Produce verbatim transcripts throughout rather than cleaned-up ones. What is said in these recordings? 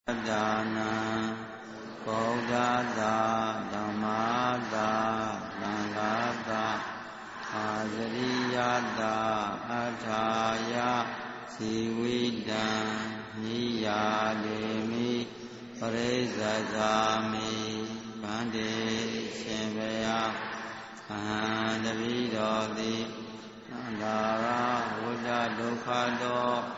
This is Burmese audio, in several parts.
Dana Bodhada Dhammada Langada Azariyada Ataya Sividan Niyademi Parizazami Bande Shembaya Ahandavidodi Nandara Buddha Dukkado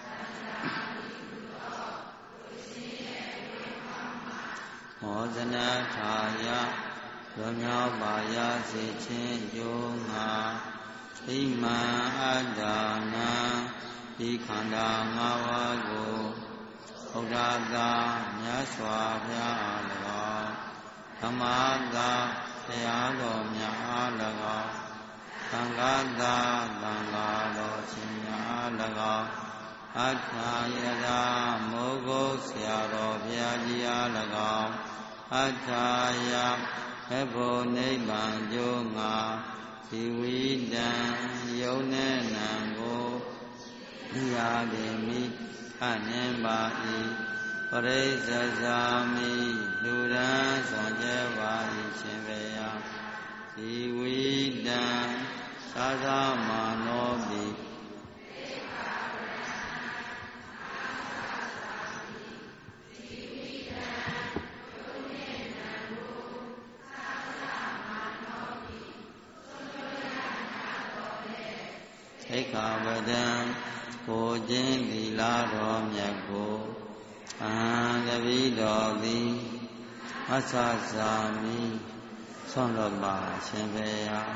Mozana Thaya Ramya Baya Sichin Yunga Iman Adana Ikhanda Ngavago Odada Nyaswa Vyalaga Tamada Sayado Myalaga Tangada Tangado Sinyalaga Atayada Mogo Syaro Vyajiyalaga Ataya Ebo Nibbān Yunga Sividan Yonenango Niyademi Anembai Parizazami Luran Sonjevai Shemveya Sividan Sadhamanobi Ekavadan Kojin Dilaro Myako Andavidodi Asasami Sonraba Shemveya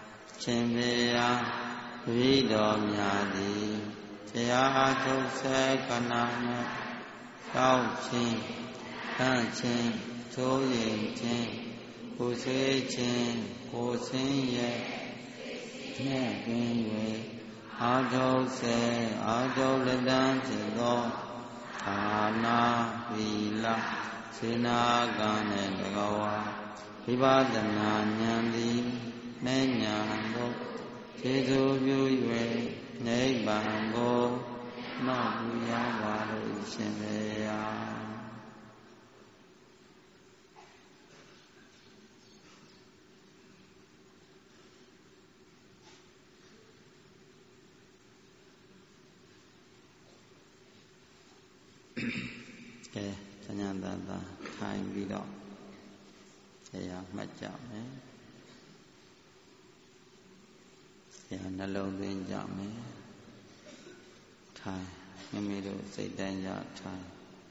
Shemveya Vido Myadi Jaya Atose Kanana Shao Chin Tan Chin Choyin Chin Kuse Chin Kusin Ye Nye Ado se Ado ledan tido Ana Vila Sinagane Bhagawa Vivadana Nyandi Nenyando Jesu Yue Nebambo Mabuya Varu Ishemeya Okay, Tanyandada, time beat up. Yeah, much job, eh? Yeah, Nalo then job, eh? Time, Namido say danger, time.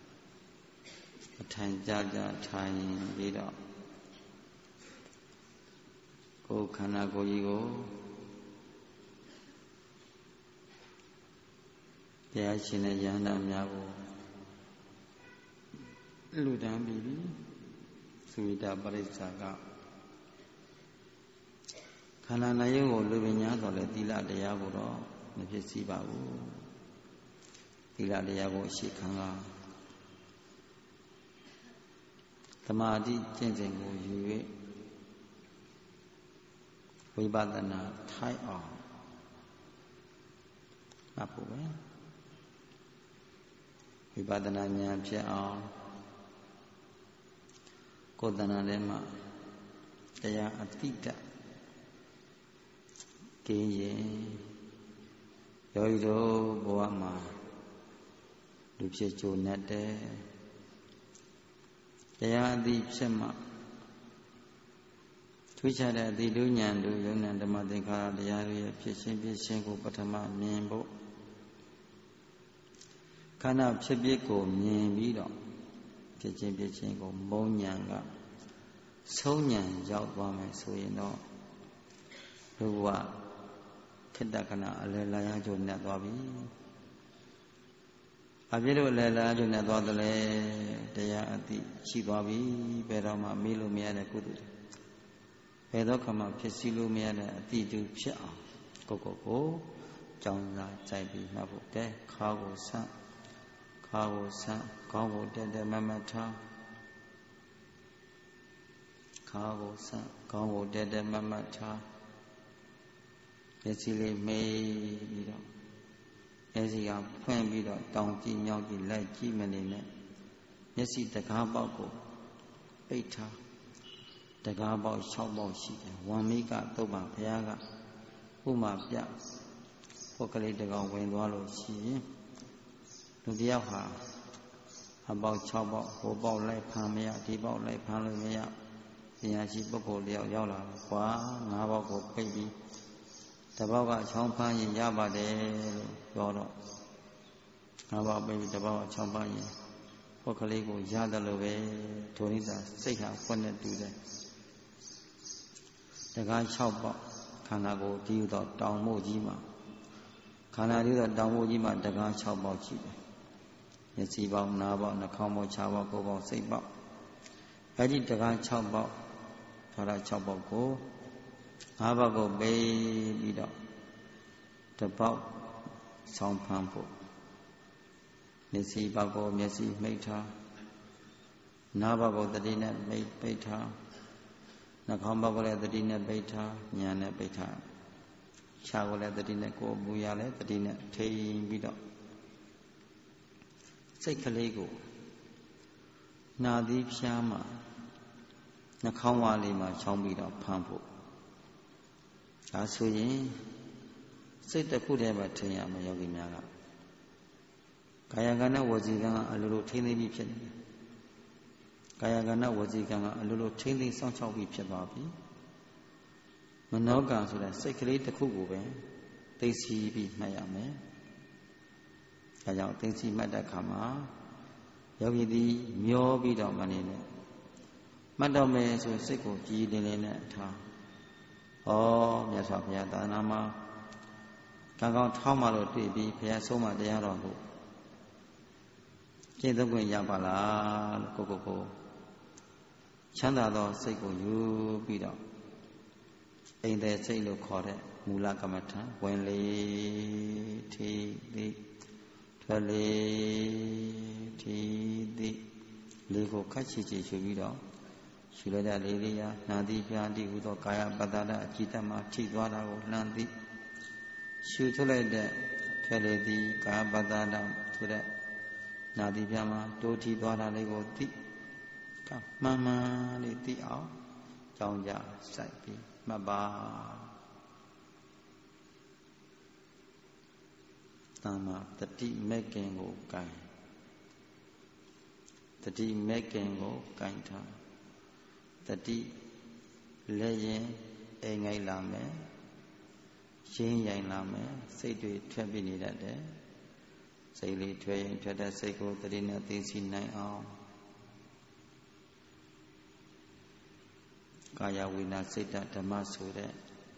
A time, Jaja, time beat up. Go, Kana, go, you go. Yeah, China, Yanda, Miago. Ludan bibi Sumita Parisaka Khana nayo ko lu pin nya so le thilaတရားကိုတော့မဖြစ်စီပါဘူးသီလတရားကိုအရှိခံကသမာဓိကျင့်စဉ်ကိုယူ၍ဝိပဿနာထိုက်အောင်မှတ်ဖို့ပဲဝိပဿနာဉာဏ်ဖြစ်အောင်ကိုယ်တဏ္ဍာထဲမှာတရားအတိတ်ကင်းရင်ယောဂီတို့ဘဝမှာလူဖြစ်ကြုံတဲ့တရားအတိတ်ဖြစ်မှထွေးခြားတဲ့အတိတို့ဉာဏ်တို့ယုံဉာဏ်ဓမ္မသင်္ခါရတရားတွေရဲ့ဖြစ်ခြင်းဖြစ်ခြင်းကိုပထမမြင်ဖို့ခန္ဓာဖြစ်ဖြစ်ကိုမြင်ပြီးတော့ဖြစ်ခြင်းဖြစ်ခြင်းကိုမုံဉဏ်ကဆုံးဉဏ်ရောက်သွားမယ်ဆိုရင်တော့လူကခေတ္တကနာအလယ်လာရကြုံနဲ့သွားပြီ။အပြည့်လို့အလယ်လာကြုံနဲ့သွားတယ်လေတရားအသိရှိသွားပြီဘယ်တော့မှမေးလို့မရတဲ့ကုသိုလ်ဘယ်တော့မှဖြစ်စီလို့မရတဲ့အတိတူဖြစ်အောင်ကိုကိုကိုကြောင်းစားကြိုက်ပြီးမှတ်ဖို့ကဲခါကိုဆန့်ခါကိုဆန့်ခေါင်းကိုတက်တက်မမထားခါကိုဆန့်ခေါင်းကိုတက်တက်မမထားမျက်စိလေးမေးပြီးတော့မျက်စိကဖွင့်ပြီးတော့တောင်ကြည့်မြောက်ကြည့်လိုက်ကြည့်မနေနဲ့မျက်စိတကားပေါက်ကိုပိတ်ထားတကားပေါက်၆ပေါက်ရှိတယ်ဝံမိကသုတ်ပါဘုရားကဥမာပြပုဂ္ဂလိတကောင်ဝင်သွားလို့ရှိရင်လူတယောက်ဟာအပေါက်၆ပေါက်ဟိုပေါက်လိုက်ဖမ်းမရဒီပေါက်လိုက်ဖမ်းလို့မရပညာရှိပုဂ္ဂိုလ်တယောက်ရောက်လာတယ်ကွာငါးပေါက်ကိုပိတ်ပြီးတပေါက်ကချောင်းဖမ်းရင်ရပါတယ်လို့ပြောတော့ငါးပေါက်ပိတ်ပြီးတပေါက်ကချောင်းဖမ်းရင်ပုဂ္ဂလိကိုရတယ်လို့ပဲဒုနိတာစိတ်ဟာဖွက်နဲ့တူတယ်တကား၆ပေါက်ခန္ဓာကိုယ်ဒီဥသောတောင်မို့ကြီးမှာခန္ဓာဒီဥသောတောင်မို့ကြီးမှာတကား၆ပေါက်ရှိတယ်မျက်စိပေါက်နားပေါက်နှာခေါင်းပေါက်ခြေပေါက်ကိုယ်ပေါက်စိတ်ပေါက်အဲ့ဒီတကား၆ပေါက်ဒါရ၆ပေါက်ကိုငါးပေါက်ကိုပိတ်ပြီးတော့တပေါက်ဆောင်းဖမ်းဖို့မျက်စိပေါက်ကိုမျက်စိမိတ်ထားနားပေါက်ကိုတတိနဲ့မိတ်ပိတ်ထားနှာခေါင်းပေါက်ကိုလည်းတတိနဲ့ပိတ်ထားညာနဲ့ပိတ်ထားခြေကိုလည်းတတိနဲ့ကိုယ်မူရလည်းတတိနဲ့ထိန်ပြီးတော့စိတ်ကလေးကိုနာသီးဖြားမှာနှာခေါင်းဝါးလေးမှာချောင်းပြီးတော့ဖမ်းဖို့ဒါဆိုရင်စိတ်တစ်ခုတည်းပဲထင်ရမယ်ယောဂီများကကာယကံနဲ့ဝစီကံကအလိုလိုထိမ့်သိပြီးဖြစ်နေတယ်ကာယကံနဲ့ဝစီကံကအလိုလိုထိမ့်သိစောင့်ရှောက်ပြီးဖြစ်သွားပြီမနောကံဆိုတဲ့စိတ်ကလေးတစ်ခုကိုပဲသိသိပြီးမှတ်ရမယ်ဒါကြောင့်သိသိမှတ်တဲ့အခါမှာယောဂီသည်မျောပြီးတော့မနေနဲ့မှတ်တော့မယ်ဆိုစိတ်ကိုကြည်လင်းလင်းနဲ့ထားဩမြတ်စွာဘုရားသာသနာမှာကံကောင်းထောင်းမှလို့တွေ့ပြီးဘုရားဆုံးမတရားတော်ကိုကျင့်သုံးခွင့်ရပါလားလို့ကိုကိုကိုချမ်းသာသောစိတ်ကိုယူပြီးတော့အိမ်တဲ့စိတ်လို့ခေါ်တဲ့မူလကမ္မထံဝင်လေထိသည်ထွက်လေထိသည်လေးကိုခတ်ချီချီရှုပြီးတော့ရှုလိုက်တဲ့လေးလေးရာနာတိပြာတိဟူသောကာယပတ္တဒအကြည်တမှာထိသွားတာကိုလှမ်းသည်ရှုထုတ်လိုက်တဲ့ထွက်လေသည်ကာယပတ္တဒဆိုတဲ့နာတိပြာမှာတိုးထီသွားတာလေးကိုသိကမှန်မှန်လေးသိအောင်ကြောင်းကြစိုက်ပြီးမှတ်ပါသမ္မာတတိမဲ့ခင်ကိုကင်တတိမဲ့ခင်ကိုကင်ထားတတိလက်ရင်အိမ်ငိုက်လာမယ်ရင်းရိုင်လာမယ်စိတ်တွေထွက်ပြီးနေတတ်တယ်စိတ်လေးထွက်ရင်ထွက်တဲ့စိတ်ကိုတတိနဲ့သိသိနိုင်အောင်ကာယဝိနာစိတ်ဓမ္မဆိုတဲ့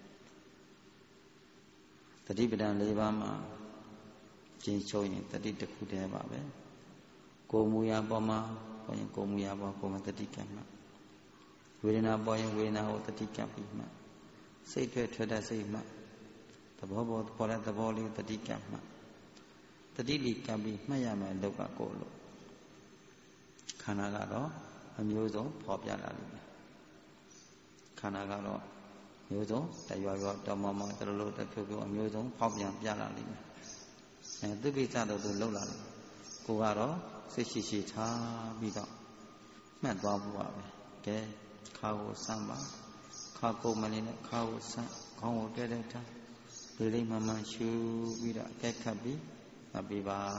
တတိပဒံ၄ပါးမှာကျင့်ချုပ်ရင်တတိတစ်ခုတည်းပါပဲကိုယ်မူရာပေါ်မှာပေါ်ရင်ကိုယ်မူရာပေါ်ကိုယ်မှာတတိကံမှာဝေဒနာပေါ်ရင်ဝေဒနာကိုတတိကံပြီးမှစိတ်ထွက်ထွက်တဲ့စိတ်မှသဘောပေါ်ပေါ်တဲ့သဘောလေးတတိကံမှတတိလိကံပြီးမှတ်ရမယ်လောကကိုလို့ခန္ဓာကတော့အမျိုးစုံဖော်ပြလာလိမ့်မယ်ခန္ဓာကတော့မျိုးစုံတရွရွတမမတလို့တဖြုတ်ဖြုတ်အမျိုးစုံဖောက်ပြန်ပြလာလိမ့်မယ်အဲသူကိစ္စတော့သူလှုပ်လာတယ်ကိုကတော့စိတ်ရှိရှိထားပြီးတော့မှတ်သွားဖို့ပါပဲကဲခါကိုစမ်းပါခါကိုမလေးနဲ့ခါကိုစမ်းခေါင်းကိုတဲတဲထားဒီလေးမှမှရှူပြီးတော့အကဲခတ်ပြီးမှတ်ပြီးပါ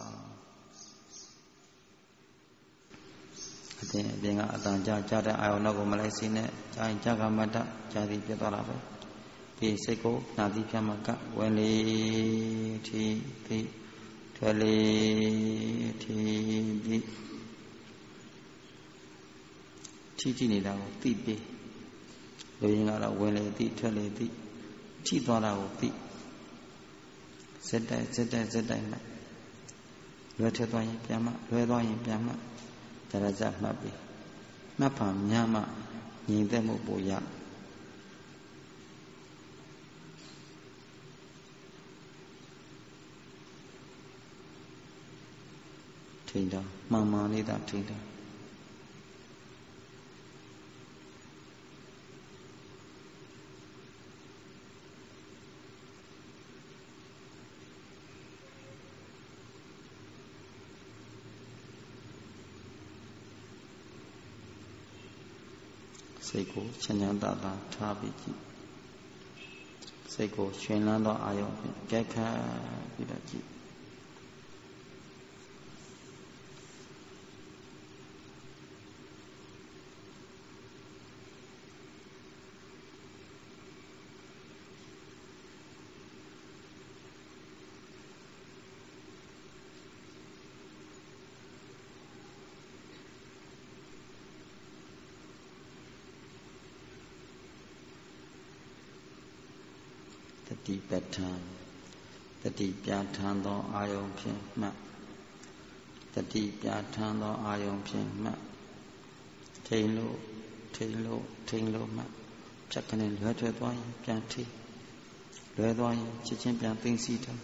အတင်းအပြင်ကအတန်ကြာကြာတဲ့အာယုံတော့ကိုမလိုက်စိနဲ့ကြာရင်ကြာကမတ္တကြာသည်ပြတ်သွားတာပဲပြီးစိတ်ကိုနာသီဖြတ်မှကဝင်လေထီသိထွက်လေထီသိထီကြည့်နေတာကိုသိပေးလူရင်းကတော့ဝင်လေသိထွက်လေသိထိသွားတာကိုသိစက်တိုက်စက်တိုက်စက်တိုက်မှလွယ်ထွက်သွားရင်ပြန်မှလွယ်သွားရင်ပြန်မှတရဇမှတ်ပြီမှတ်ဖန်များမှညီသက်မှုပို့ရထိန်တာမှန်မှန်လေးသာထိန်တာစိတ်ကိုချမ်းချမ်းသာသာထားပြီးကြည့်စိတ်ကိုရွှင်လန်းသောအာယုံဖြင့်ကြက်ခတ်ပြီးတော့ကြည့်တတိပဋ္ဌာန်တတိပြဋ္ဌာန်သောအာယုံဖြင့်မှတ်တတိပြဋ္ဌာန်သောအာယုံဖြင့်မှတ်ထိန်လို့ထိန်လို့ထိန်လို့မှတ်ဖြတ်ကနေလွဲထွက်သွားရင်ပြန်ထိလွဲသွားရင်ချက်ချင်းပြန်သိမ့်စီထား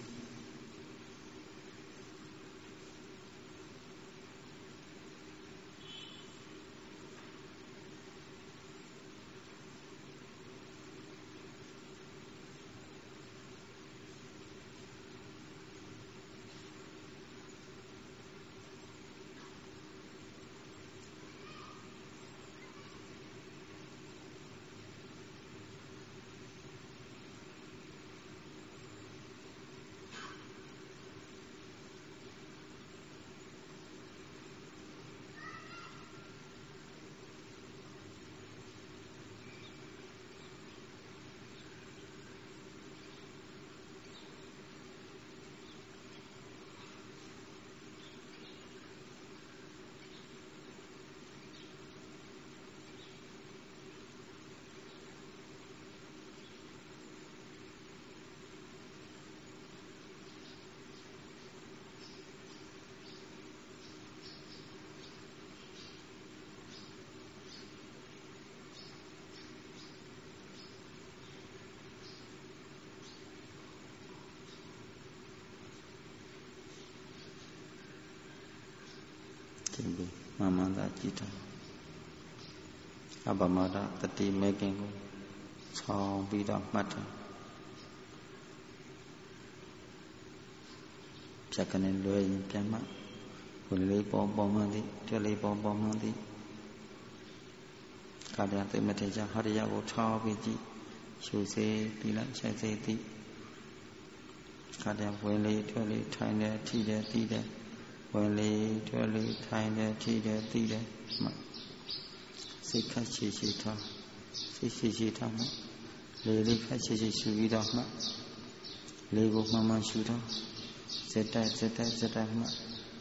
မမှန်သာကြည့်တာအပမဒတတိမဲခင်ကိုဆောင်းပြီးတော့မှတ်တာဖြတ်ကနေလွဲရင်ပြန်မှတ်ဝင်လေးပေါ်ပေါ်မှန်းသည်ထွက်လေးပေါ်ပေါ်မှန်းသည်ကာတရားသိမထေချဟရိယကိုထောင်းပြီးကြည့်ရှုစေပြီးလိုက်ချက်စေသည်ကာတရားဝင်လေးထွက်လေးထိုင်တယ်ထိတယ်တီးတယ်ဝင်လေထွက်လေထိုင်တယ်ထိတယ်သိတယ်မှစိတ်ခက်ချီချီထားစိတ်ချီချီထားမှလေလေးခက်ချီချီရှူပြီးတော့မှလေကိုမှန်မှန်ရှူထားစက်တက်စက်တက်စက်တက်မှ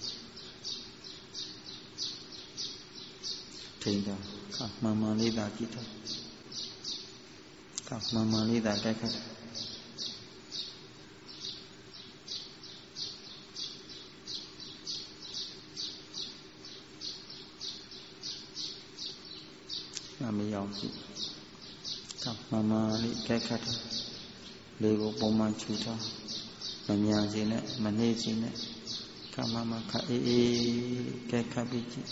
ထိန်တော့ကမှန်မှန်လေးသာကြည့်ထားကမှန်မှန်လေးသာတက်ခက်မရောက်ဘူးကမမလေးကဲခတ်တယ်လေကိုပုံမှန်ချူထားမမြန်စေနဲ့မနှေးစေနဲ့ကမမခအေးအေးကဲခတ်ပြီးကြည့်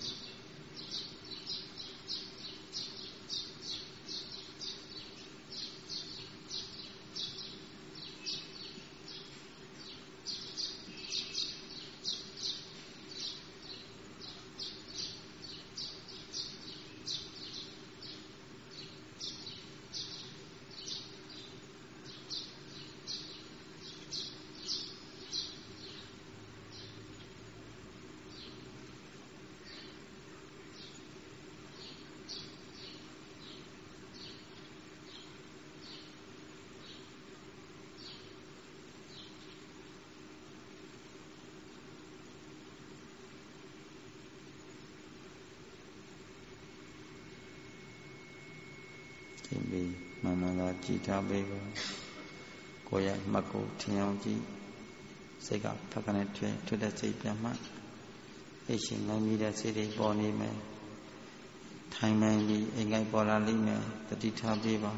ပြီးမှန်မှန်သာကြည်ထားပေးပါကိုယ်ရဲ့မှတ်ကိုထင်အောင်ကြည့်စိတ်ကဖက်ကနေထွဲထွတဲ့စိတ်ပြန်မှအိတ်ရှင်ငြိမ်းတဲ့စိတ်တွေပေါ်နေမယ်ထိုင်မှန်ပြီးအိမ်ငိုက်ပေါ်လာလိမ့်မယ်တတိထားပေးပါ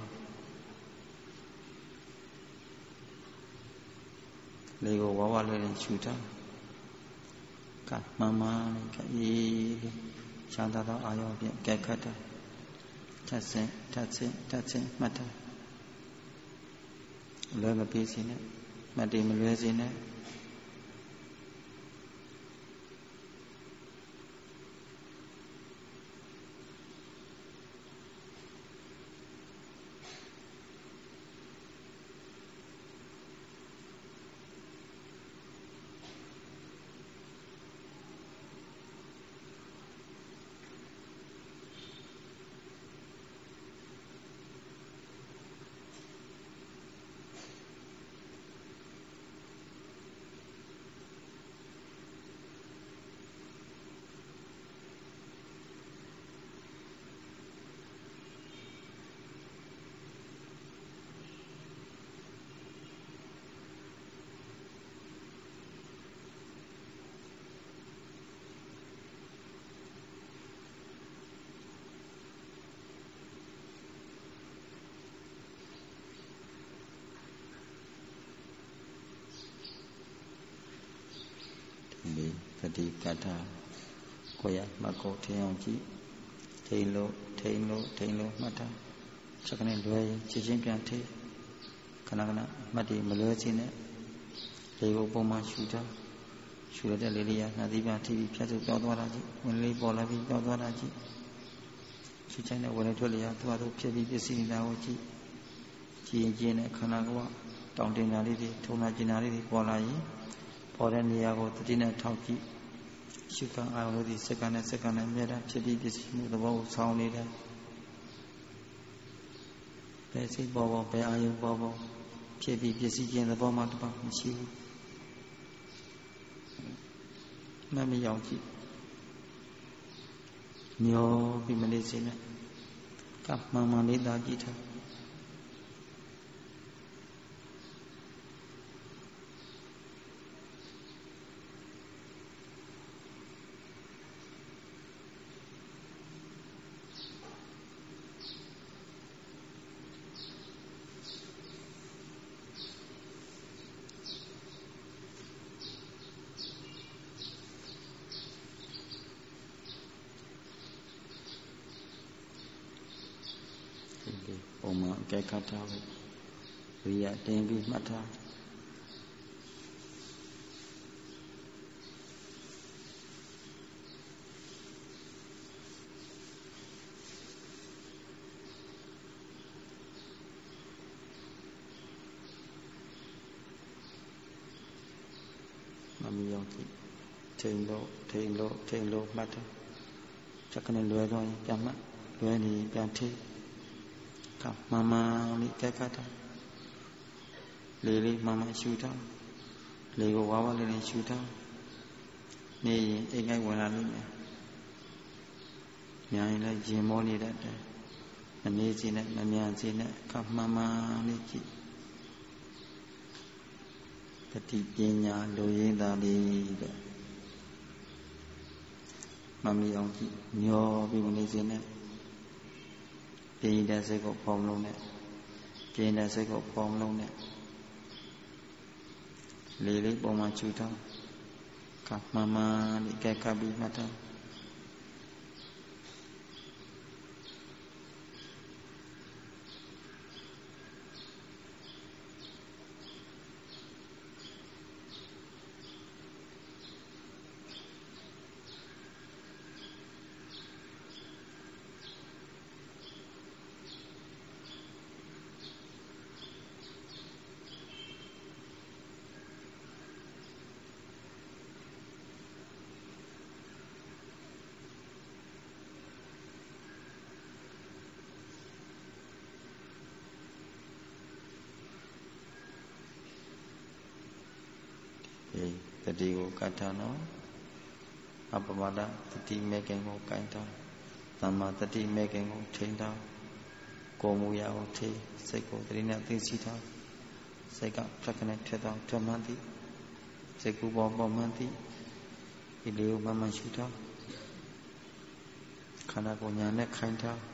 လေကိုဝဝလေးနဲ့ခြူထားကမှန်မှန်ကအေးချမ်းသာသောအာရုံဖြင့်ကဲခတ်တာထပ်ဆင်းထပ်ဆင်းထပ်ဆင်းမှတ်တာလွယ်မပြေးစေနဲ့မတည်မလွဲစေနဲ့တိကထာကိုရမကောထင်းအောင်ကြည့်ထိန်လို့ထိန်လို့ထိန်လို့မှတ်ထားချက်ကနေလွယ်ရင်ချက်ချင်းပြန်ထိခဏခဏမှတ်တည်မလွယ်ခြင်းနဲ့လေကိုပုံမှန်ရှူထားရှူရတဲ့လေလေးရနှာသီးပြန်ထိပြီးဖြတ်စုပ်ပြောင်းသွားတာကြည့်ဝင်လေးပေါ်လာပြီးပြောင်းသွားတာကြည့်ရှူချိုင်းတဲ့ဝင်လေထွက်လေရသူ့အတူဖြစ်ပြီးပစ္စည်းနေတာကိုကြည့်ကြည့်ရင်ကြည့်နဲ့ခန္ဓာကိုယ်ကတောင်းတင်တာလေးတွေထုံနာကျင်တာလေးတွေပေါ်လာရင်ပေါ်တဲ့နေရာကိုတတိနဲ့ထောက်ကြည့်ရှုခံအာရုံတို့ဒီစက္ကန့်နဲ့စက္ကန့်နဲ့မြဲတမ်းဖြစ်ပြီးပစ္စည်းမှုသဘောကိုဆောင်းနေတယ်ဘယ်စိတ်ပေါ်ပေါ်ဘယ်အာရုံပေါ်ပေါ်ဖြစ်ပြီးပစ္စည်းခြင်းသဘောမှတပါမရှိဘူးမမရောက်ကြည့်ညောပြီးမနေစေနဲ့ကမှန်မှန်လေးသာကြည့်ထားပုံမှန်အကဲခတ်ထားဖို့ဝိရတင်ပြီးမှတ်ထားမမီရောက်ကြည့်ထိန်လို့ထိန်လို့ထိန်လို့မှတ်ထားချက်ကနေလွယ်သွားရင်ပြန်မှတ်လွယ်နေပြန်ထိကမမလေးကဲခတ်ထားလေလေးမမရှူထားလေကိုဝါဝလေးလေးရှူထားနေရင်အိမ်ငိုက်ဝင်လာလိမ့်မယ်မြန်ရင်လည်းရင်မောနေတတ်တယ်မနေစီနဲ့မမြန်စီနဲ့ကမမလေးကြည့်တတိပညာလူရင်းသားလေးတဲ့မမီအောင်ကြည့်ညောပြီးမနေစီနဲ့ပြင်းတဲ့စိတ်ကိုဖော်မလုံးနဲ့ပြင်းတဲ့စိတ်ကိုဖော်မလုံးနဲ့လေလေးပုံမှန်ချူထားကမမလေးကဲကပ်ပြီးမှတ်ထားတတိကိုကတ်ထားနော်အပမဒတတိမဲခင်ကိုကိုင်ထားသမ္မာတတိမဲခင်ကိုထိန်းထားကိုယ်မူရာကိုထိစိတ်ကိုတတိနဲ့သိသိထားစိတ်ကဖြတ်ခနဲ့ထက်တော့ထွက်မှန်းသည်စိတ်ကူပေါ်ပေါ်မှန်းသည်ဒီလေးကိုမှန်မှန်ရှုထားခန္ဓာကိုယ်ညာနဲ့ခိုင်ထား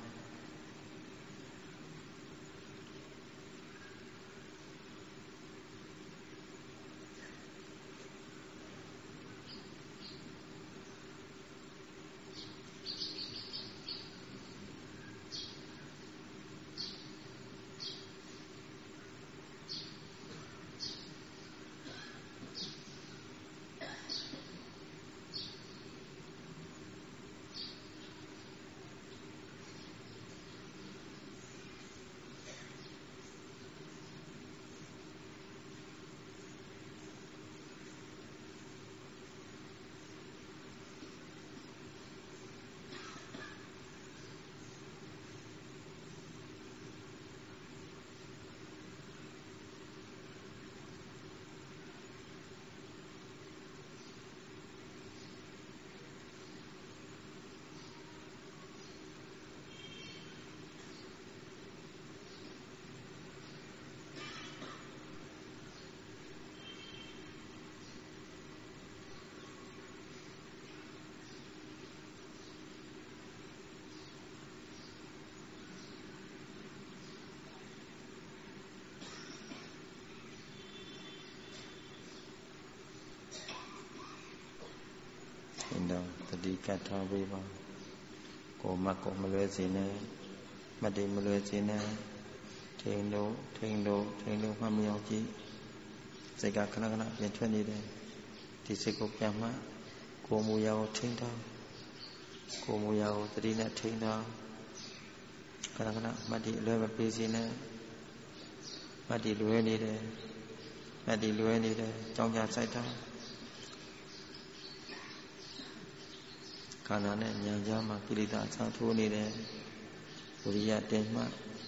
ကတ်ထားပေးပါကိုမတ်ကိုမလွဲစေနဲ့မတ်တွေမလွဲစေနဲ့ထိန်လို့ထိန်လို့ထိန်လို့မှမရောက်ကြည့်စိတ်ကခဏခဏပြန်ထွက်နေတယ်ဒီစိတ်ကိုပြန်မှကိုမူရာကိုထိန်ထားကိုမူရာကိုသတိနဲ့ထိန်ထားခဏခဏမတ်တွေအလွဲမပေးစေနဲ့မတ်တွေလွဲနေတယ်မတ်တွေလွဲနေတယ်ကြောင်းကြစိုက်ထားခန္ဓာနဲ့ဉာဏ်ကြားမှာကိလေသာအစားထိုးနေတယ်ဝိရိယတင်မှ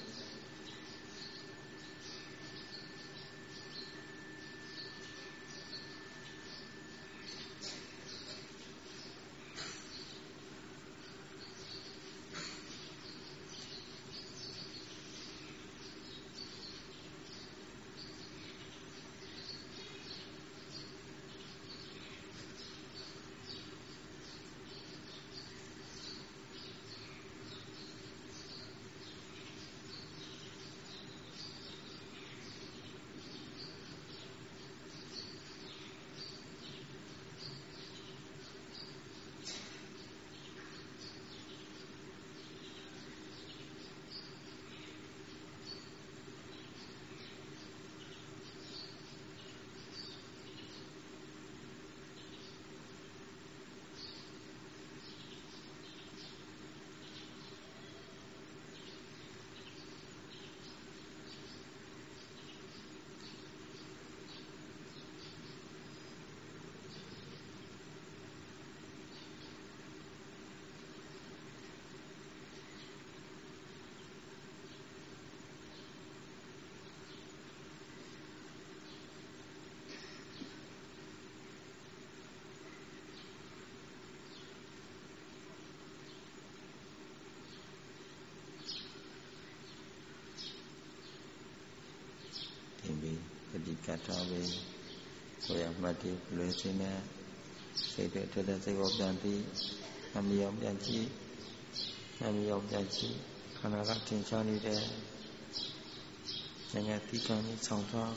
ဒီကတ်ထားပဲကိုယ်ရမှတ်တည်လွယ်စင်းနဲ့စိတ်တွေထွက်တဲ့စိတ်ကိုပြန်ပြီးမမရောက်ပြန်ကြည့်မမရောက်ပြန်ကြည့်ခန္ဓာကထင်ရှားနေတယ်ဉာဏ်နဲ့ပြီးကံကြီးဆောင်ထား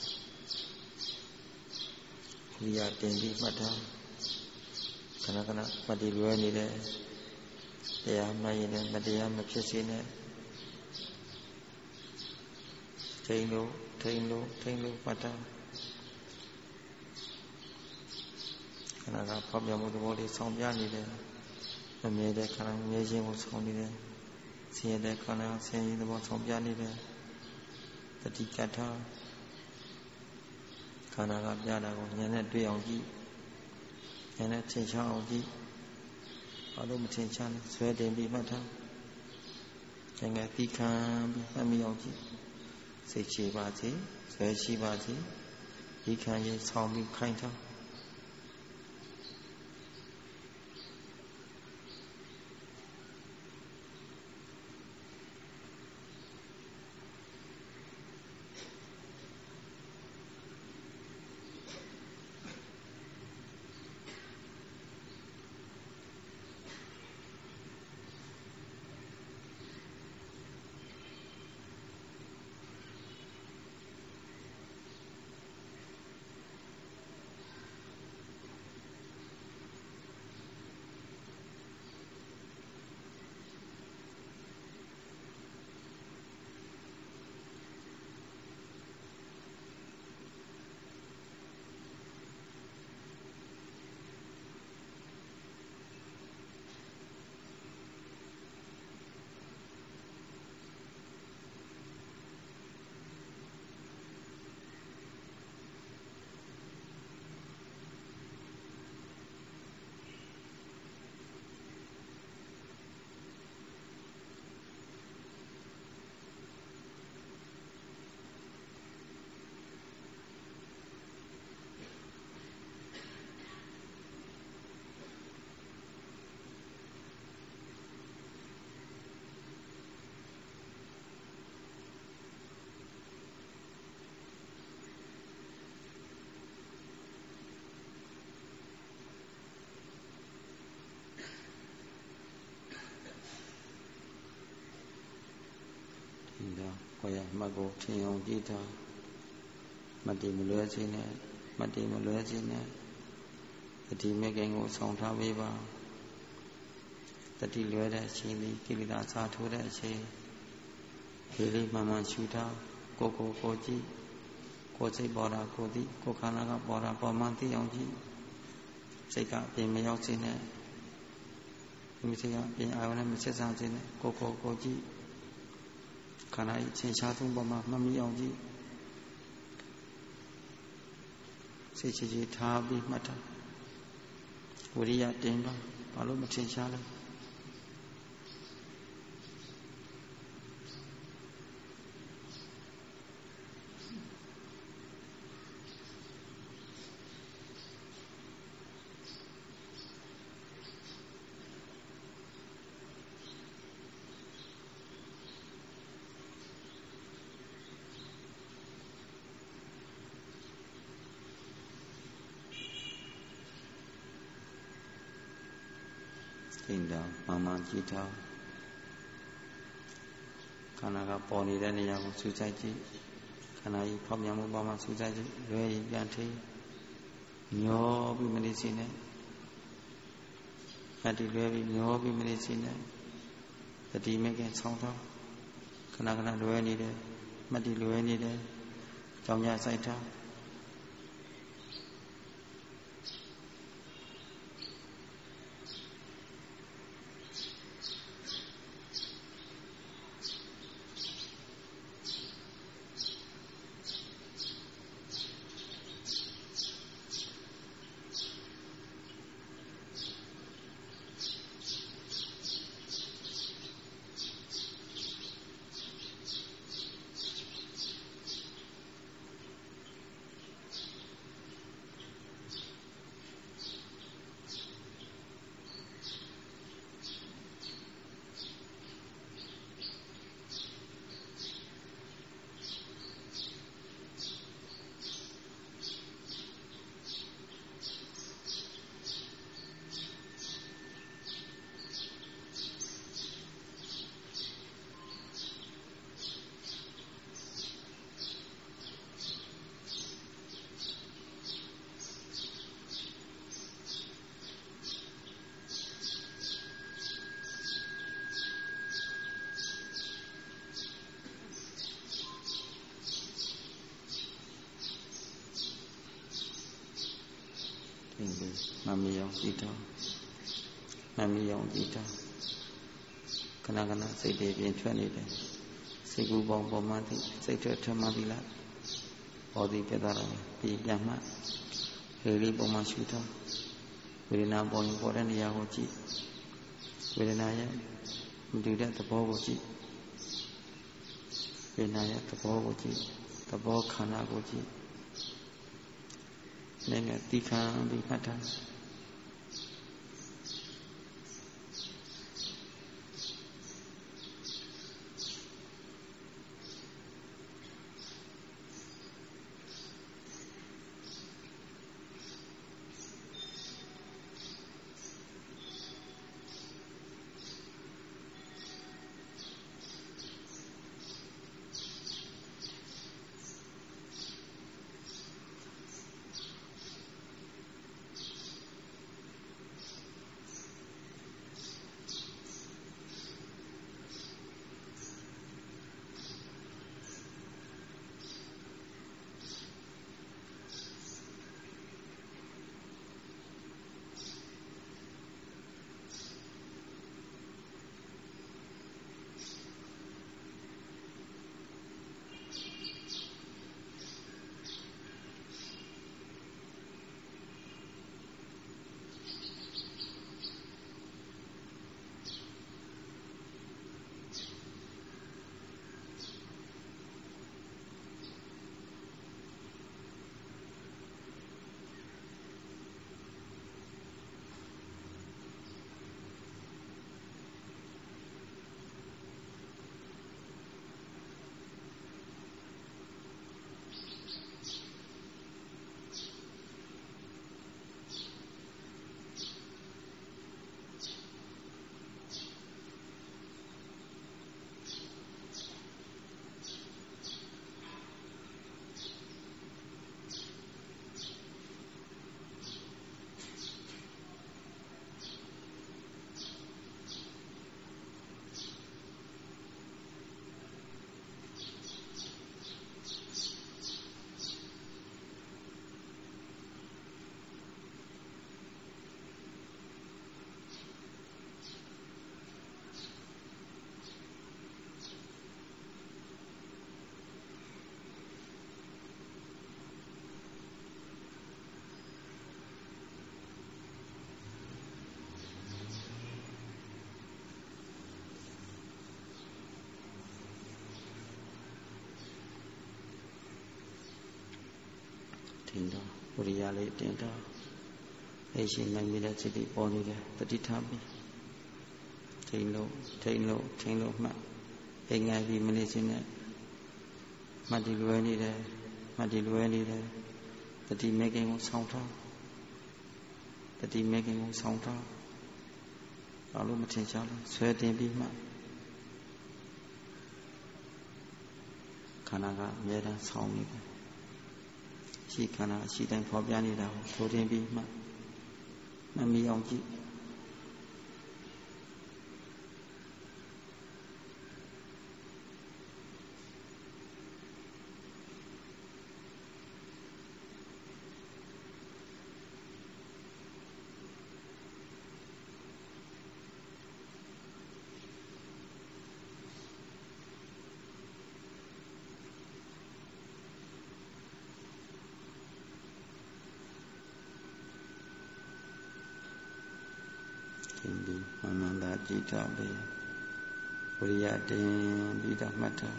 ဝိရိယတင်ပြီးမှတ်ထားခဏခဏမှတ်တည်လွယ်နေတယ်တရားမှတ်ရင်လည်းမတရားမဖြစ်စေနဲ့ထိန်လို့ထိန်လို့ထိန်လို့ပတ်တာခန္ဓာကဖောက်ပြန်မှုသဘောလေးဆောင်ပြနေတယ်အမြဲတည်းခန္ဓာမြဲခြင်းကိုဆောင်နေတယ်ဆင်းရဲတဲ့ခန္ဓာဆင်းရဲသဘောဆောင်ပြနေတယ်တတိကထာခန္ဓာကပြတာကိုဉာဏ်နဲ့တွေ့အောင်ကြည့်ဉာဏ်နဲ့ထင်ရှားအောင်ကြည့်ဘာလို့မထင်ရှားလဲဆွဲတင်ပြီးမှတ်ထားဉာဏ်နဲ့ပြီးခံပြီးမှတ်မိအောင်ကြည့်စိတ်ချပါစေဆွဲရှိပါစေဒီခံရင်ဆောင်းပြီးခိုင်းထားကိုယ်ရမှတ်ကိုထင်အောင်ကြည့်ထားမတည်မလွဲစေနဲ့မတည်မလွဲစေနဲ့တတိမေခင်ကိုဆောင်ထားပေးပါတတိလွယ်တဲ့အချိန်ဒီကိလေသာစာထိုးတဲ့အချိန်ဒီလေးမှန်မှန်ရှုထားကိုကိုကိုကြည့်ကိုစိတ်ပေါ်တာကိုသိကိုခန္ဓာကပေါ်တာပေါ်မှသိအောင်ကြည့်စိတ်ကအပြင်မရောက်စေနဲ့ဒီစိတ်ကအပြင်အာရုံနဲ့မဆက်ဆံစေနဲ့ကိုကိုကိုကြည့်ခန္ဓာရဲ့ချင်းရှားသုံးပေါ်မှာမမီအောင်ကြည့်စိတ်ချချထားပြီးမှတ်ထားဝိရိယတင်ပါဘာလို့မထင်ရှားလဲသိတော့မှန်မှန်ကြည့်ထားခန္ဓာကပေါ်နေတဲ့နေရာကိုစူးစိုက်ကြည့်ခန္ဓာကြီးဖောက်ပြန်မှုပေါ်မှာစူးစိုက်ကြည့်လွယ်ရင်ပြန်ထိမျောပြီးမနေစေနဲ့အတ္တိလွယ်ပြီးမျောပြီးမနေစေနဲ့တတိမကဆောင်းထားခဏခဏလွယ်နေတယ်မတ္တိလွယ်နေတယ်ကြောင်းကြစိုက်ထားမမီအောင်ကြည့်တော့မမီအောင်ကြည့်တော့ခဏခဏစိတ်တွေပြင်ထွက်နေတယ်စိတ်ကူပေါင်းပေါ်မှသိစိတ်ထွက်ထွက်မှသိလားပေါ်သည်ပြတ်သွားတော့ပြီးပြန်မှဟေလေးပေါ်မှရှုထားဝေဒနာပေါ်ရင်ပေါ်တဲ့နေရာကိုကြည့်ဝေဒနာရဲ့မတူတဲ့သဘောကိုကြည့်ဝေဒနာရဲ့သဘောကိုကြည့်သဘောခန္ဓာကိုကြည့်နည်းနည်းသိခံပြီးမှတ်ထားဝိရိယလေးတင်တော့အိရှိနိုင်မိတဲ့စိတ်တွေပေါ်နေတယ်တတိထားပြီးထိန်လို့ထိန်လို့ထိန်လို့မှတ်အိမ်ငယ်ပြီးမနေစင်းနဲ့မှတ်ဒီလွယ်နေတယ်မှတ်ဒီလွယ်နေတယ်တတိမဲခင်ကိုဆောင်းထားတတိမဲခင်ကိုဆောင်းထားဘာလို့မထင်ရှားလဲဆွဲတင်ပြီးမှခန္ဓာကအမြဲတမ်းဆောင်းနေတယ်ရှိခန္ဓာရှိတိုင်းဖော်ပြနေတာကိုထိုးတင်ပြီးမှမမီအောင်ကြည့်မန္တကြည်တာပဲဝိရိယတင်ပြီးတော့မှတ်တာ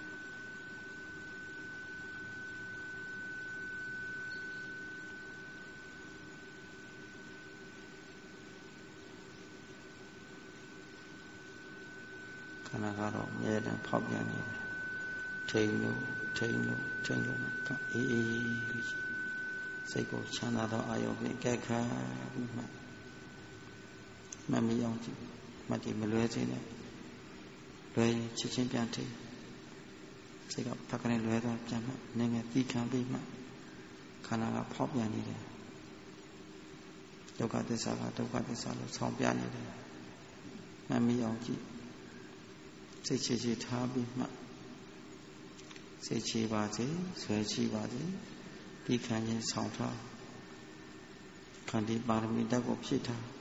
ခန္ဓာကတော့အမြဲတမ်းဖောက်ပြန်နေတယ်ထိန်လို့ထိန်လို့ထိန်လို့ကအေးအေးစိတ်ကိုချမ်းသာသောအာယုဖြင့်ကဲခါပြီးမှမမီအောင်ကြည့်မတည်မလွဲစေနဲ့လွဲချစ်ချင်းပြန်ထိစိတ်ကဖက်ကနေလွဲတော့ပြန်မှနည်းနည်းပြီးခံပြီးမှခန္ဓာကဖောက်ပြန်နေတယ်ဒုက္ခသစ္စာကဒုက္ခသစ္စာလို့ဆောင်းပြနေတယ်မမီအောင်ကြည့်စိတ်ချချထားပြီးမှစိတ်ချပါစေဆွဲချပါစေပြီးခံခြင်းဆောင်းထားခန္တီပါရမီဓာတ်ကိုဖြည့်ထား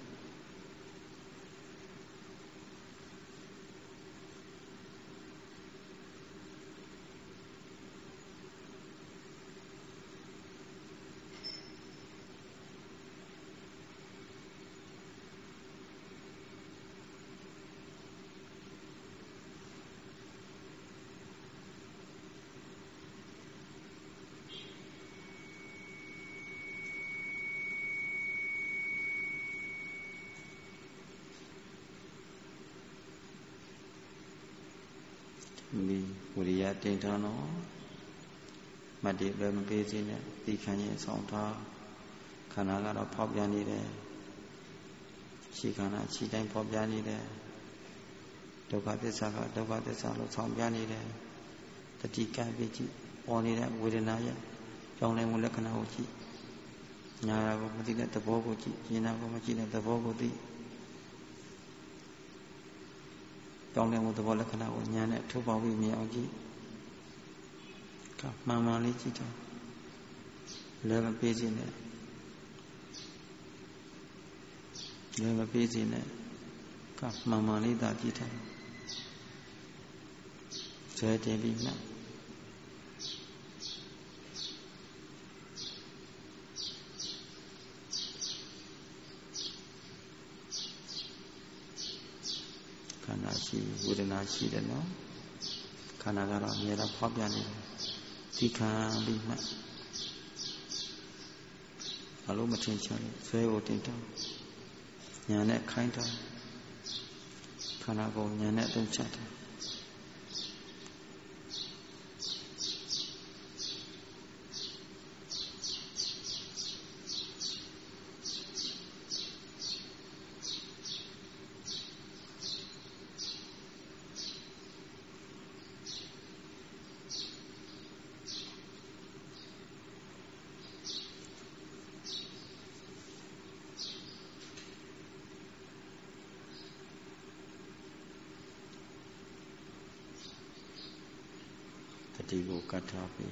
ဒီဝိရိယတင်ထားတော့မတည်ပဲမပေးစေနဲ့သိခံရင်ဆောင်ထားခန္ဓာကတော့ဖောက်ပြန်နေတယ်ရှိခန္ဓာရှိတိုင်းဖောက်ပြန်နေတယ်ဒုက္ခသစ္စာကဒုက္ခသစ္စာလို့ဆောင်ပြန်နေတယ်တတိကံပြည့်ကြည့်ပေါ်နေတဲ့ဝေဒနာရဲ့ကြောင်းလဲမှုလက္ခဏာကိုကြည့်ညာတာကိုမသိတဲ့သဘောကိုကြည့်ဉာဏ်ကိုမကြည့်တဲ့သဘောကိုသိတောင်းတမှုသဘောလက္ခဏာကိုညာနဲ့ထုတ်ပေါက်ပြီးမြင်အောင်ကြည့်ကမှန်မှန်လေးကြည့်တော့လည်းမပေးခြင်းနဲ့လည်းမပေးခြင်းနဲ့ကမှန်မှန်လေးသာကြည့်ထားဇဲတင်ပြီးမှခန္ဓာရှိဝေဒနာရှိတယ်နော်ခန္ဓာကတော့အမြဲတမ်းဖောက်ပြန်နေတယ်ဒီခံပြီးမှဘာလို့မထင်ချင်လဲဇွဲကိုတင်တော့ညာနဲ့ခိုင်းတော့ခန္ဓာကိုညာနဲ့တုံးချတယ်ဒီကိုကတ်ထားပြီး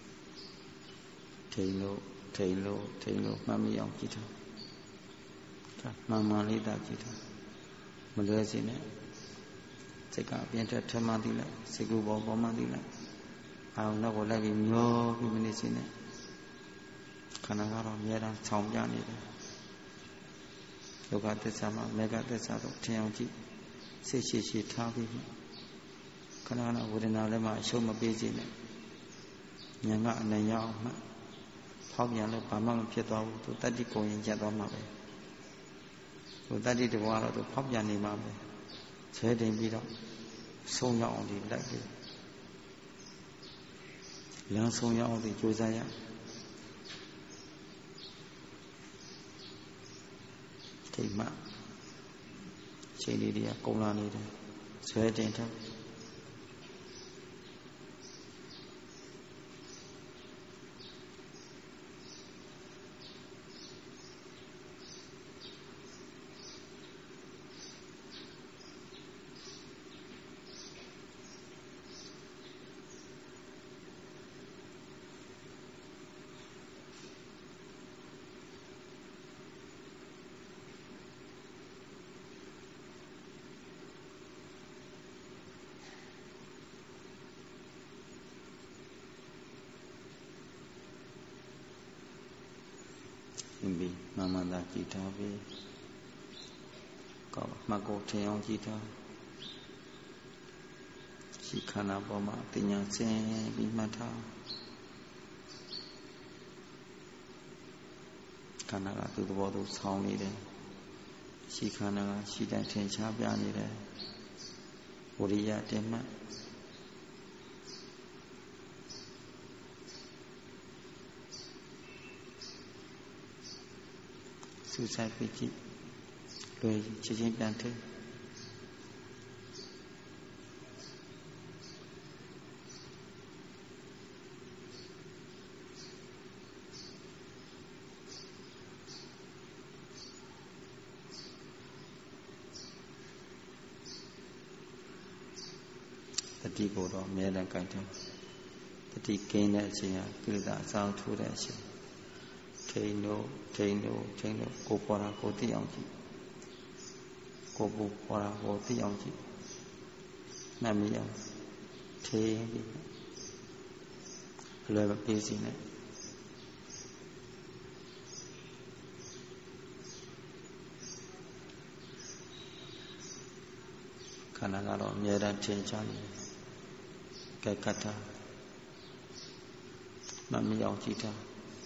ထိန်လို့ထိန်လို့ထိန်လို့မှတ်မိအောင်ကြည့်ထားကမှန်မှန်လေးသာကြည့်ထားမလွဲစေနဲ့စိတ်ကအပြင်းထက်ထမှန်သိလိုက်စိတ်ကူပေါ်ပေါ်မှန်သိလိုက်အောင်တော့ကိုလိုက်ပြီးမျောပြီးမနေစေနဲ့ခန္ဓာကတော့အများအားဆောင်းပြနေတယ်ဒုက္ခသစ္စာမှာမေဃသစ္စာတော့ထင်အောင်ကြည့်စိတ်ရှိရှိထားပြီးခဏခဏဝေဒနာလည်းမှအရှုံးမပေးစေနဲ့ဉာဏ်ကအနိုင်ရအောင်မှဖောက်ပြန်လို့ဘာမှမဖြစ်သွားဘူးသူတတ္တိကိုရင်ရက်သွားမှာပဲသူတတ္တိတဘောကတော့သူဖောက်ပြန်နေမှာပဲဆဲတင်ပြီးတော့ဆုံးရောက်အောင်ဒီလိုက်ပြီးလမ်းဆုံးရောက်အောင်ဒီကြိုးစားရထိတ်မှချိန်လေးတွေကကုန်လာနေတယ်ဆွဲတင်ထားပြီမမန္တာကြည်ထားပြီကောမှတ်ကိုထင်အောင်ကြည်ထားရှိခန္ဓာပေါ်မှာပညာဆင်းပြီးမှတ်ထားခန္ဓာကသူ့သဘောသူဆောင်းနေတယ်ရှိခန္ဓာကရှိတိုင်းထင်ရှားပြနေတယ်ဝိရိယတင်မှတ်စူးစိုက်ပြီးကြည့်လွယ်ချင်းချင်းပြန်ထိတတိကိုတော့အမြဲတမ်းကြိုက်တယ်တတိကင်းတဲ့အချိန်ဟာကိလေသာအဆောင်ထိုးတဲ့အချိန်ထိန်တို့ထိန်တို့ထိန်တို့ကိုပေါ်တာကိုသိအောင်ကြည့်ကိုပူပေါ်တာကိုသိအောင်ကြည့်မှတ်မိအောင်ထိန်ပြီးလွယ်မပေးစီနဲ့ခန္ဓာကတော့အမြဲတမ်းထင်ရှားနေတယ်ကဲကတ်တာမှတ်မိအောင်ကြည့်တာ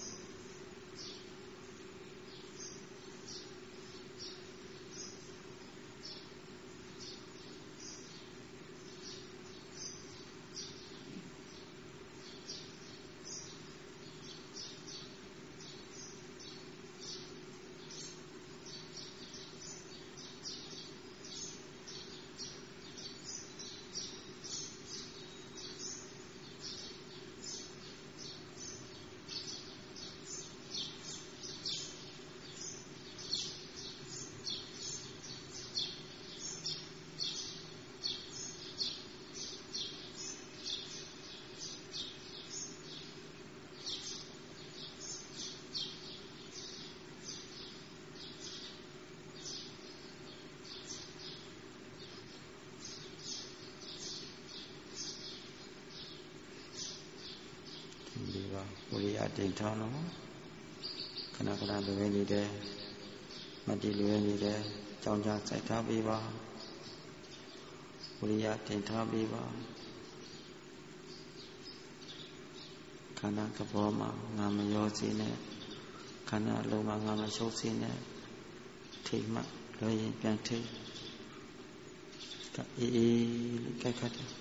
ဝိရိယတင်ထားလို့ခဏခဏလွယ်နေတယ်မတည်လွယ်နေတယ်ကြောင်းကြစိုက်ထားပေးပါဝိရိယတင်ထားပေးပါခန္ဓာသဘောမှာငါမရောစေနဲ့ခန္ဓာအလုံးမှာငါမရှုပ်စေနဲ့ထိတ်မှလွယ်ရင်ပြန်ထိတ်ကအေးအေးလေးကြိုက်ခတ်တယ်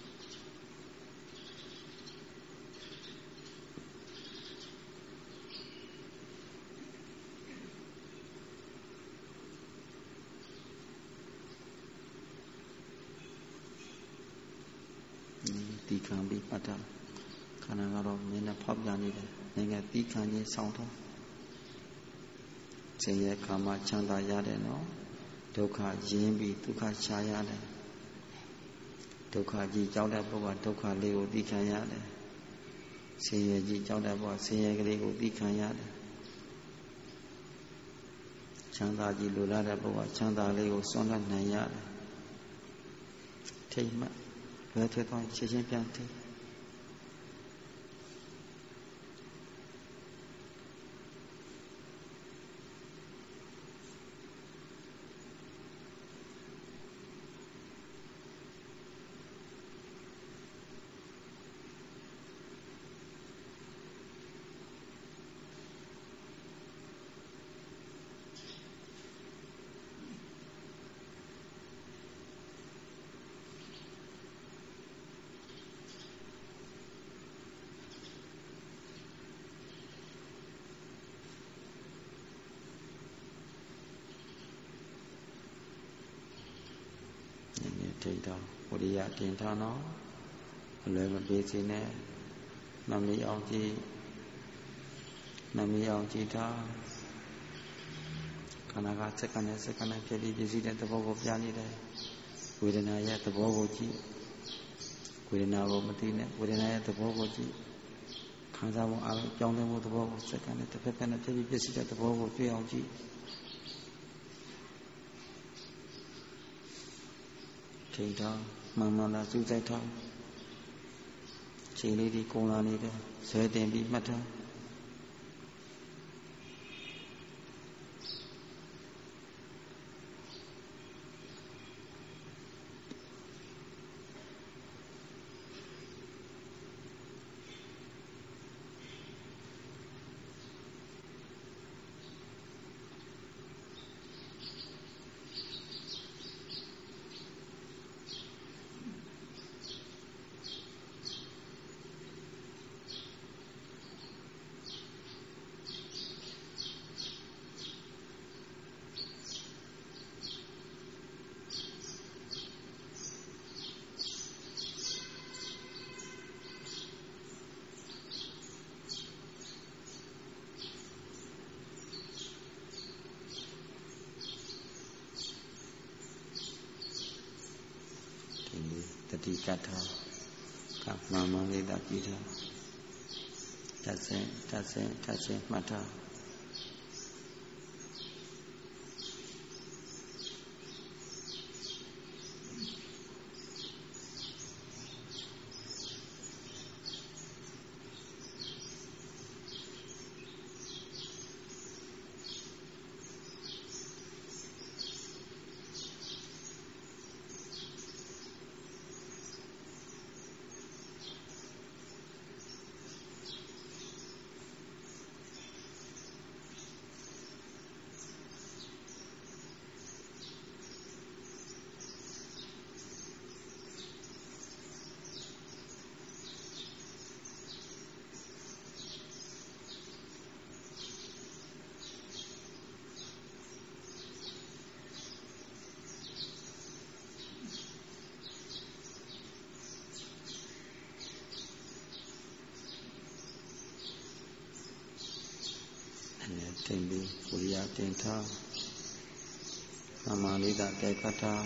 တီခံပြီးပတ်တာခန္ဓာကတော့နည်းနည်းဖောက်ပြန်နေတယ်ငယ်ငယ်တီခံခြင်းဆောင်းတော့ဆင်းရဲခါမှချမ်းသာရတယ်နော်ဒုက္ခရင်းပြီးဒုက္ခရှားရတယ်ဒုက္ခကြီးကြောက်တဲ့ပုဂ္ဂိုလ်ဒုက္ခလေးကိုတီခံရတယ်ဆင်းရဲကြီးကြောက်တဲ့ပုဂ္ဂိုလ်ဆင်းရဲကလေးကိုတီခံရတယ်ချမ်းသာကြီးလိုလားတဲ့ပုဂ္ဂိုလ်ချမ်းသာလေးကိုစွန့်လွတ်နိုင်ရတယ်ထိတ်မှလွယ်ထွက်သွားချက်ချင်းပြန်ထိထိတ်တော့ဝိရိယတင်ထားနော်အလွယ်မပေးစေနဲ့မမီအောင်ကြည့်မမီအောင်ကြည့်ထားခန္ဓာကစက္ကန့်နဲ့စက္ကန့်နဲ့ဖြစ်ပြီးပြည့်စည်တဲ့သဘောကိုပြနေတယ်ဝေဒနာရဲ့သဘောကိုကြည့်ဝေဒနာကိုမသိနဲ့ဝေဒနာရဲ့သဘောကိုကြည့်ခံစားမှုအားကြောင်းတဲ့မှုသဘောကိုစက္ကန့်နဲ့တစ်ဖက်ဖက်နဲ့ဖြစ်ပြီးပြည့်စည်တဲ့သဘောကိုတွေ့အောင်ကြည့်ထိတ်ထားမှန်မှန်လားစူးစိုက်ထားချိန်လေးဒီကုန်လာနေတယ်ဆွဲတင်ပြီးမှတ်ထားတတိကထာကမှန်မှန်လေးသာကြည့်ထားတတ်စင်တတ်စင်တတ်စင်မှတ်ထားတင်ပြီးဝိရိယတင်ထားမှန်မှန်လေးသာတဲကထား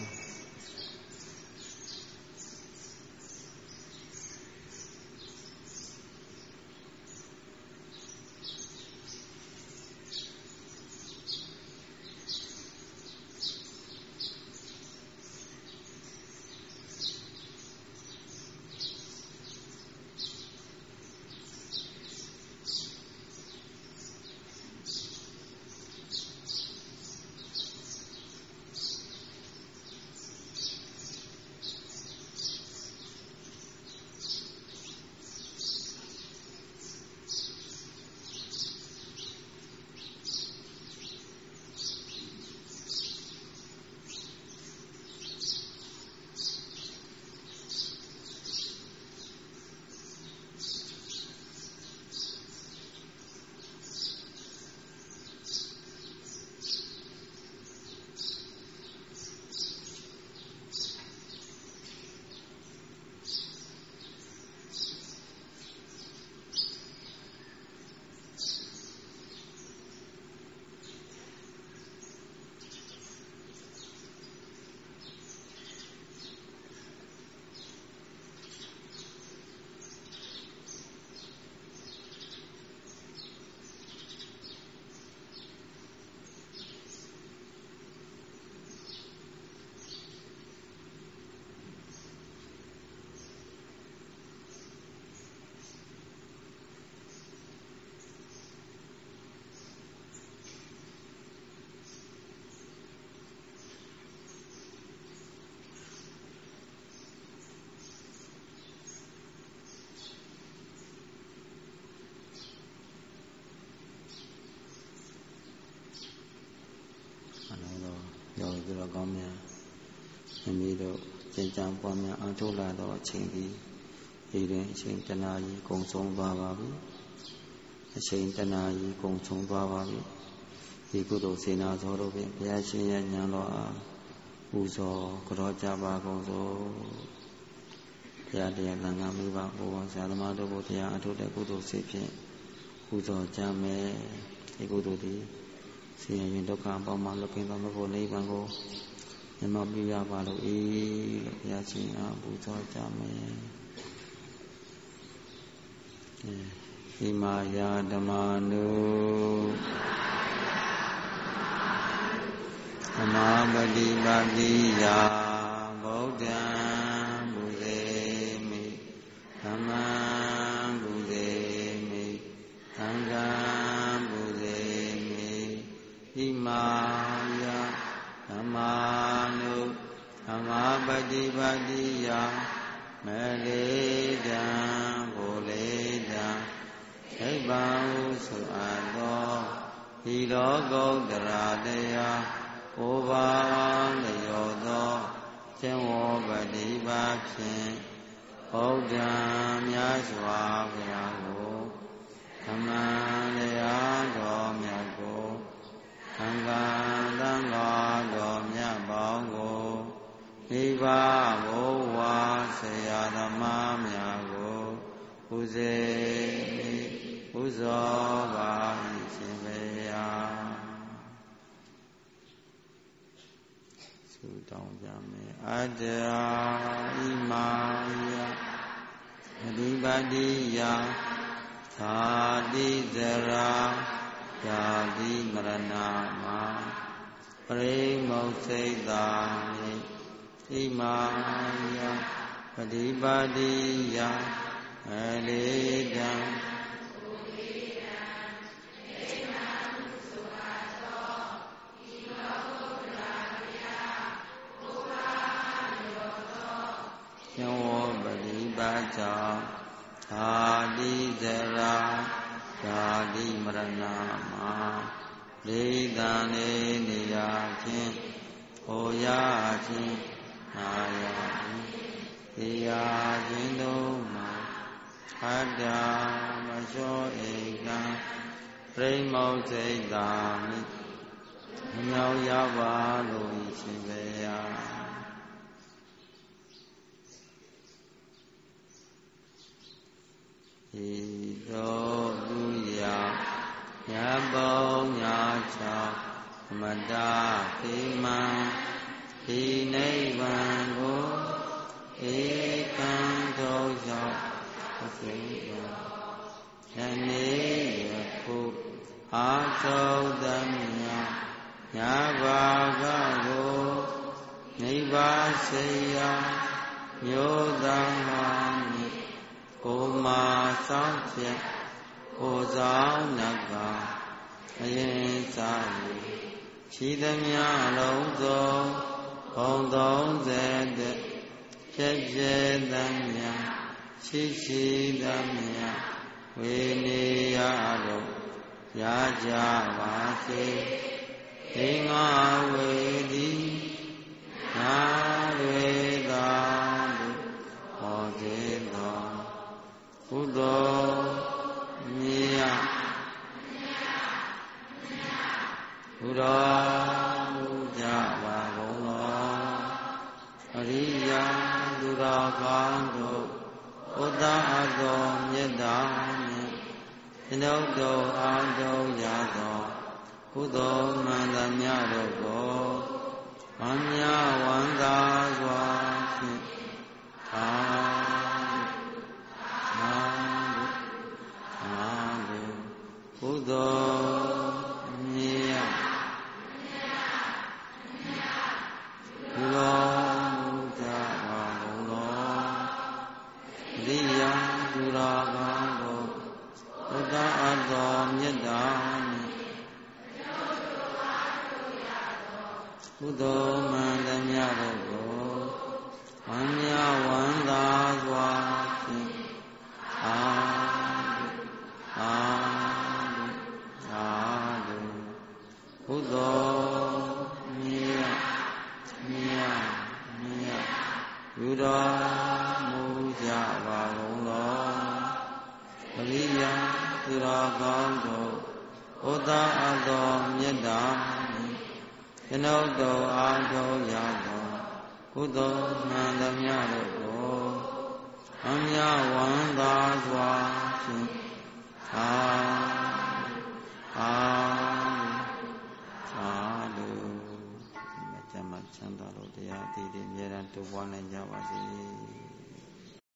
ရောပြီးတော့ကောင်းများမိမိတို့ကျင့်ကြံပွားများအားထုတ်လာတော့အချိန်ဒီဒီတွင်အချိန်တနာကြီးကုံဆုံးသွားပါပြီအချိန်တနာကြီးကုံဆုံးသွားပါပြီဒီကုသိုလ်စေနာသောတို့ဖြင့်ဘုရားရှင်ရဲ့ဉာဏ်တော်အားဝပူဇော်ကြောကြပါကုန်သောတရားတရားသံဃာမိဘဘုရားဆရာသမားတို့ဘုရားအထုတဲ့ကုသိုလ်စိတ်ဖြင့်ပူဇော်ကြမယ်ဒီကုသိုလ်သည်ဆင်းရဲရင်ဒုက္ခပေါင်းမှလွတ်ကင်းသောမဖို့နိဗ္ဗာန်ကိုမြတ်မောပြုရပါလို့ဤလို့ဘုရားရှင်အားပူဇော်ကြမယ်ဣမာယဓမ္မာနုဓမ္မာပฏิပါတိယဗုဒ္ဓံဘုဇေမိဓမ္မံဘုဇေမိသံဃံဘုဇေမိဣမာယဓမ္မာနုဓမ္မာပฏิပါတိယမေလေတံဘုလေတံနိဗ္ဗာန်ဟုဆိုအပ်သောဤလောကုတ္တရာတရားဘုရားလျော်သောကျင့်ဝတ်ပฏิပတ်ဖြင့်ဘုဒ္ဓံမြတ်စွာဘုရားကိုဓမ္မံတရားတော်မြတ်ကိုသံဃာသံဃာတော်မြတ်ပေါင်းကိုနိဗ္ဗာန်ဘုရားဆရာသမားများကိုပူဇေပူဇော်ပါရှင်ဘုရားဆုတောင်းကြမယ်အတ္တရာဣမာယပฏิပါတိယသာတိဇရာယာတိမရဏမာပရိမုတ်စိတ်တာဣမာယပฏิပါတိယအလေတံယောပฏิပါကြောင့်သာတိဇရာယာတိမရဏမှာဒိဋ္ဌာနေနေရာချင်းဟောရချင်းနာယချင်းတရားချင်းတို့မှာအတ္တမလျှော့ဧကံပြိမုတ်စိတ်တာမိမြောက်ရပါလို့ရှင်ဘုရားဤသောသူရာညပေါင်းညာချောင်းမတခိမံဒီနိဗ္ဗာန်ကိုဧကံသောကြောင့်အစိယောယနေ့ယခုအာသောတမြာညာဘာကကိုနိဗ္ဗာန်စေယမြို့သားမှာကိုမာဆောင်ဖြင့်ကိုဆောင်နကအရင်စားရှိသမျှလုံးစုံဘုံသုံးဆယ်တည်းဖြစ်ဖြစ်သမျှရှိရှိသမျှဝေနေရတော့ရကြပါစေဒိငါဝေဒီနာတွေသာဟောစေသောဘုဒ္ဓမြေယဘုရားမူကြပါကုန်သောအရိယာသူတော်ကောင်းတို့ဥဒ္ဒအသောမေတ္တာနှင့်ကျွန်ုပ်တို့အားထုတ်ရသောကုသိုလ်မှန်သမျှတို့ကိုဝမ်းမြောက်ဝမ်းသာစွာဖြင့်သာကုသိုလ်မြေယဘုရားမူကြပါကုန်သောအရိယာသူတော်ကောင်းတို့ဥဒ္ဒအသောမေတ္တာနှင့်ကုသိုလ်မှန်သမျှတို့ကိုဝမ်းမြောက်ဝမ်းသာစွာဖြင့်အာအာဘုဒ္ဓမြေယမြေယမြေယယူတော်မူကြပါကုန်သောပရိယာသူတော်ကောင်းတို့ဥဒ္ဒအသောမေတ္တာနှင့်ကျွန်ုပ်တို့အားထုတ်ရသောကုသိုလ်မှန်သမျှတို့ကိုအမြဝန္တာစွာဖြင့်သာသာသာလို့မကြမ်းမချမ်းသာလို့တရားတည်တည်အမြဲတမ်းတိုးပွားနိုင်ကြပါစေ